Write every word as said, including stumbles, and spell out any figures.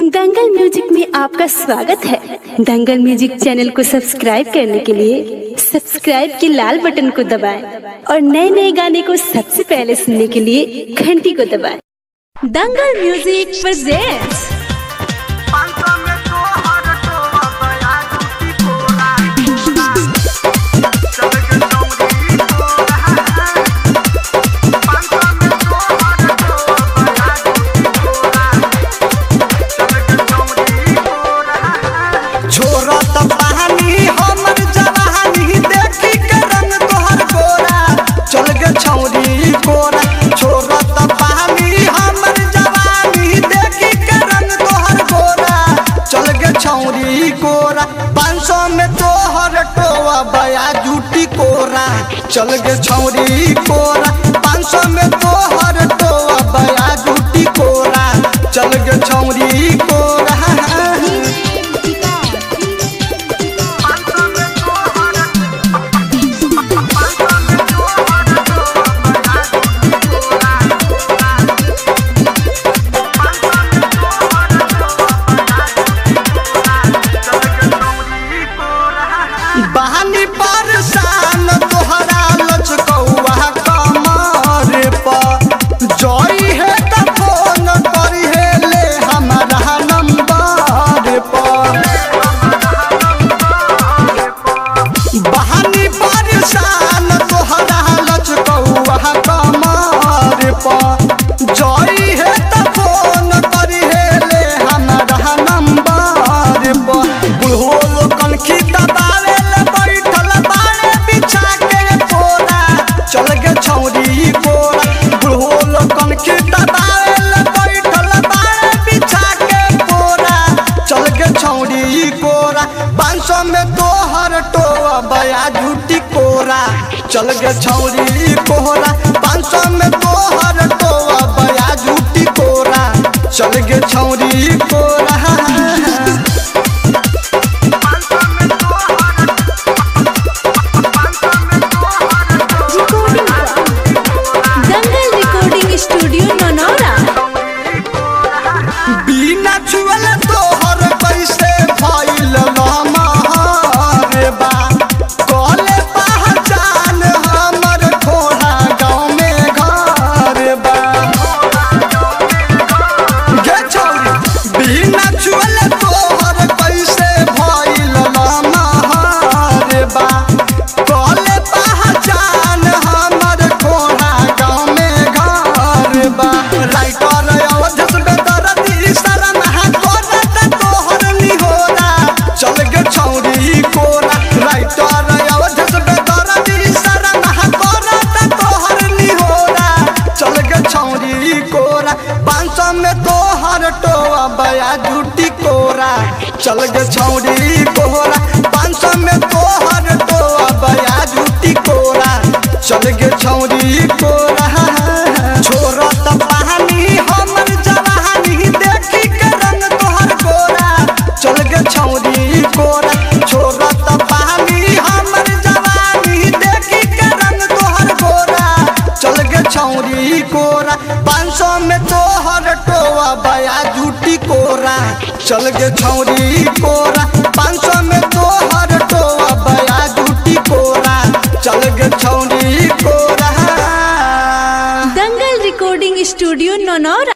दंगल music में आपका स्वागत है। दंगल म्यूजिक चैनल को सब्सक्राइब करने के लिए सब्सक्राइब के लाल बटन को दबाएं और नए नए गाने को सबसे पहले सुनने के लिए घंटी को दबाएं। दंगल म्यूजिक प्रेजेंट्स चल गे छौरी कोरा पाँच सौ में तोहर टोआ बया जूटी कोरा चल गे छौरी कोरा बहानी परेशान तोहरा लचकौआ कमर पर जई है त फोन करी है ले हमारा नंबर पर बहानी परेशान तोहरा लचकौआ कमर पर जई है त फोन करी है ले हमारा नंबर पर बुढ़ो लोकन की दबावे चल गे छौरी कोरा बुढ़ो लोकन के दबावेल बैठल बाड़े बिछा के कोरा चल गे छौरी कोरा पाँच सौ में तोहर टोआ बया झूठी कोरा चल गे छौरी कोरा पाँच सौ में तोहर टोआ बया झूठी कोरा चल गे छौरी कोरा चल गे छौरी कोरा पाँच सौ में तोहर टोआ बया झूठी कोरा चल गे छौरी कोरा छोरा त पानी हमर जवानी देखी के रंग तोहर कोरा चल गे छौरी कोरा छोरा त पानी हमर जवानी देखी के रंग तोहर कोरा चल गे छौरी कोरा पाँच सौ में तोहर टोआ बया झूठी कोरा चल गे छौरी कोरा पाँच सौ में तोहर टोआ बया झूठी कोरा चल गे छौरी कोरा। Dangal recording studio Naunaura.